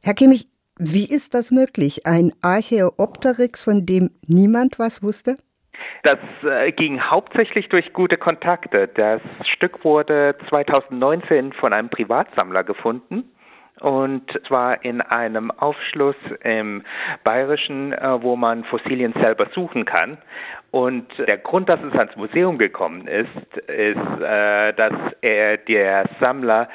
Herr Kimmich, wie ist das möglich? Ein Archaeopteryx, von dem niemand was wusste? Das ging hauptsächlich durch gute Kontakte. Das Stück wurde 2019 von einem Privatsammler gefunden. Und zwar in einem Aufschluss im Bayerischen, wo man Fossilien selber suchen kann. Und der Grund, dass es ans Museum gekommen ist, dass der Sammler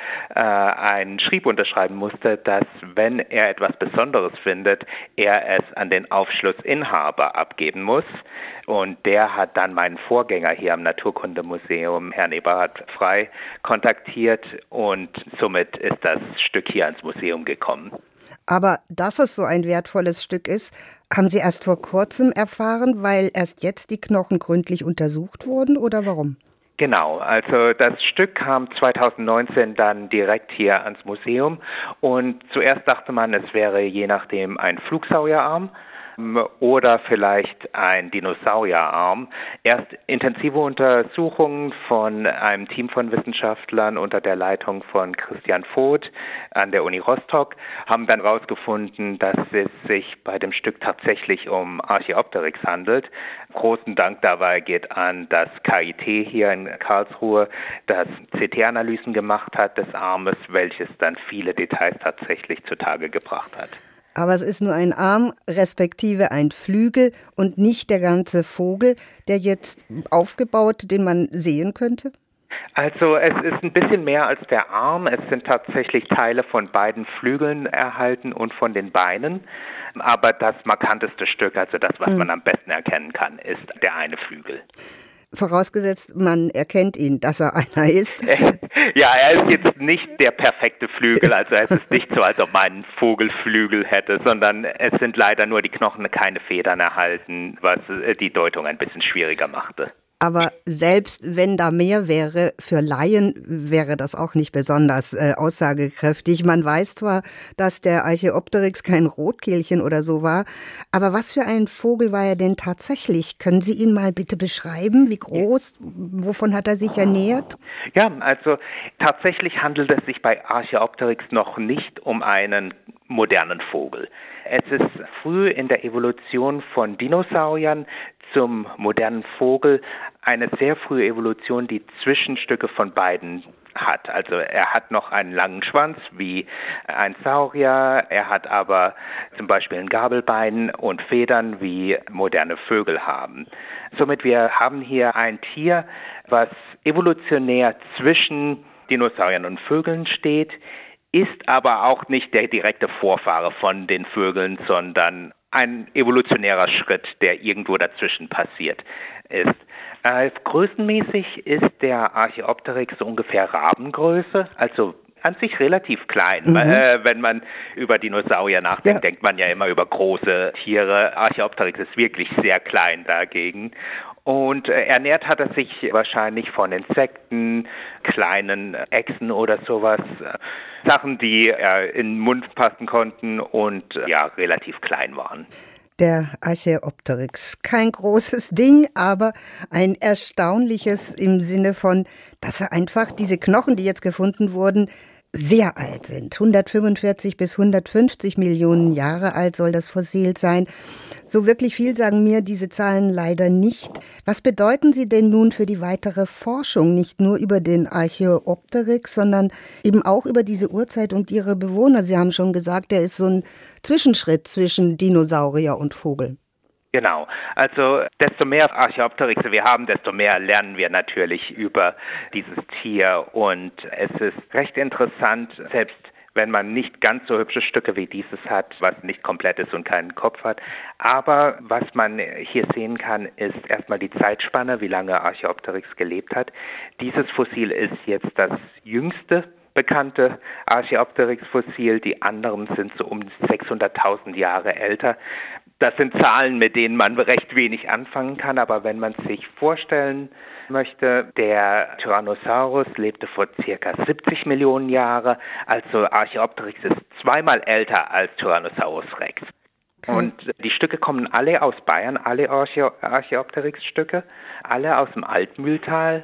einen Schrieb unterschreiben musste, dass, wenn er etwas Besonderes findet, er es an den Aufschlussinhaber abgeben muss. Und der hat dann meinen Vorgänger hier am Naturkundemuseum, Herrn Eberhard Frey, kontaktiert und somit ist das Stück hier ans Museum gekommen. Aber dass es so ein wertvolles Stück ist, haben Sie erst vor kurzem erfahren, weil erst jetzt die Knochen gründlich untersucht wurden, oder warum? Genau, also das Stück kam 2019 dann direkt hier ans Museum und zuerst dachte man, es wäre je nachdem ein Flugsaurierarm oder vielleicht ein Dinosaurierarm. Erst intensive Untersuchungen von einem Team von Wissenschaftlern unter der Leitung von Christian Voth an der Uni Rostock haben dann herausgefunden, dass es sich bei dem Stück tatsächlich um Archaeopteryx handelt. Großen Dank dabei geht an das KIT hier in Karlsruhe, das CT-Analysen gemacht hat des Armes, welches dann viele Details tatsächlich zutage gebracht hat. Aber es ist nur ein Arm, respektive ein Flügel und nicht der ganze Vogel, der jetzt aufgebaut, den man sehen könnte? Also es ist ein bisschen mehr als der Arm. Es sind tatsächlich Teile von beiden Flügeln erhalten und von den Beinen. Aber das markanteste Stück, also das, was man am besten erkennen kann, ist der eine Flügel. Vorausgesetzt, man erkennt ihn, dass er einer ist. Ja, er ist jetzt nicht der perfekte Flügel, also es ist nicht so, als ob man einen Vogelflügel hätte, sondern es sind leider nur die Knochen, keine Federn erhalten, was die Deutung ein bisschen schwieriger machte. Aber selbst wenn da mehr wäre, für Laien wäre das auch nicht besonders aussagekräftig. Man weiß zwar, dass der Archaeopteryx kein Rotkehlchen oder so war, aber was für ein Vogel war er denn tatsächlich? Können Sie ihn mal bitte beschreiben? Wie groß? Wovon hat er sich ernährt? Ja, also tatsächlich handelt es sich bei Archaeopteryx noch nicht um einen modernen Vogel. Es ist früh in der Evolution von Dinosauriern zum modernen Vogel eine sehr frühe Evolution, die Zwischenstücke von beiden hat. Also er hat noch einen langen Schwanz wie ein Saurier, er hat aber zum Beispiel ein Gabelbein und Federn wie moderne Vögel haben. Somit wir haben hier ein Tier, was evolutionär zwischen Dinosauriern und Vögeln steht, ist aber auch nicht der direkte Vorfahre von den Vögeln, sondern ein evolutionärer Schritt, der irgendwo dazwischen passiert ist. Größenmäßig ist der Archaeopteryx so ungefähr Rabengröße, also an sich relativ klein. Wenn man über Dinosaurier nachdenkt, denkt man ja immer über große Tiere. Archaeopteryx ist wirklich sehr klein dagegen. Und ernährt hat er sich wahrscheinlich von Insekten, kleinen Echsen oder sowas. Sachen, die in den Mund passen konnten und ja, relativ klein waren. Der Archaeopteryx. Kein großes Ding, aber ein erstaunliches im Sinne von, dass er einfach diese Knochen, die jetzt gefunden wurden, sehr alt sind. 145 bis 150 Millionen Jahre alt soll das Fossil sein. So wirklich viel sagen mir diese Zahlen leider nicht. Was bedeuten sie denn nun für die weitere Forschung? Nicht nur über den Archaeopteryx, sondern eben auch über diese Urzeit und ihre Bewohner. Sie haben schon gesagt, er ist so ein Zwischenschritt zwischen Dinosaurier und Vogel. Genau, also desto mehr Archaeopteryxe wir haben, desto mehr lernen wir natürlich über dieses Tier und es ist recht interessant, selbst wenn man nicht ganz so hübsche Stücke wie dieses hat, was nicht komplett ist und keinen Kopf hat. Aber was man hier sehen kann, ist erstmal die Zeitspanne, wie lange Archaeopteryx gelebt hat. Dieses Fossil ist jetzt das jüngste bekannte Archaeopteryx-Fossil. Die anderen sind so um 600.000 Jahre älter. Das sind Zahlen, mit denen man recht wenig anfangen kann, aber wenn man sich vorstellen möchte, der Tyrannosaurus lebte vor circa 70 Millionen Jahren, also Archaeopteryx ist zweimal älter als Tyrannosaurus Rex. Okay. Und die Stücke kommen alle aus Bayern, alle Archaeopteryx-Stücke, alle aus dem Altmühltal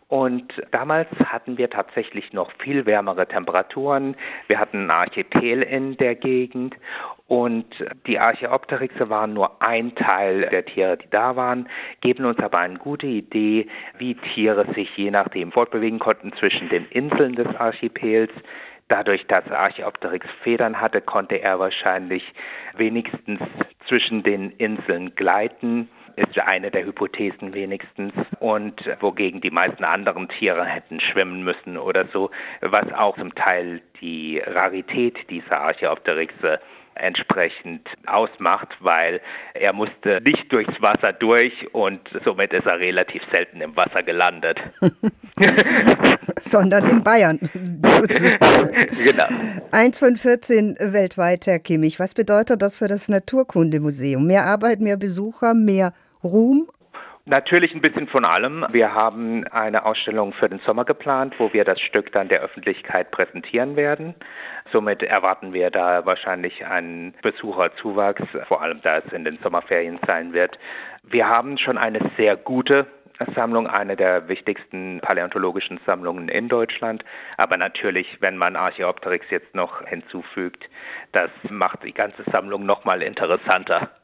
Und damals hatten wir tatsächlich noch viel wärmere Temperaturen. Wir hatten einen Archipel in der Gegend und die Archaeopteryxe waren nur ein Teil der Tiere, die da waren, geben uns aber eine gute Idee, wie Tiere sich je nachdem fortbewegen konnten zwischen den Inseln des Archipels. Dadurch, dass Archaeopteryx Federn hatte, konnte er wahrscheinlich wenigstens zwischen den Inseln gleiten. Ist eine der Hypothesen wenigstens. Und wogegen die meisten anderen Tiere hätten schwimmen müssen oder so, was auch zum Teil die Rarität dieser Archaeopteryxe entsprechend ausmacht, weil er musste nicht durchs Wasser durch und somit ist er relativ selten im Wasser gelandet. Sondern in Bayern, sozusagen. Genau. 1 von 14 weltweit, Herr Kimmich. Was bedeutet das für das Naturkundemuseum? Mehr Arbeit, mehr Besucher, mehr Ruhm? Natürlich ein bisschen von allem. Wir haben eine Ausstellung für den Sommer geplant, wo wir das Stück dann der Öffentlichkeit präsentieren werden. Somit erwarten wir da wahrscheinlich einen Besucherzuwachs, vor allem da es in den Sommerferien sein wird. Wir haben schon eine sehr gute Sammlung, eine der wichtigsten paläontologischen Sammlungen in Deutschland. Aber natürlich, wenn man Archaeopteryx jetzt noch hinzufügt, das macht die ganze Sammlung noch mal interessanter.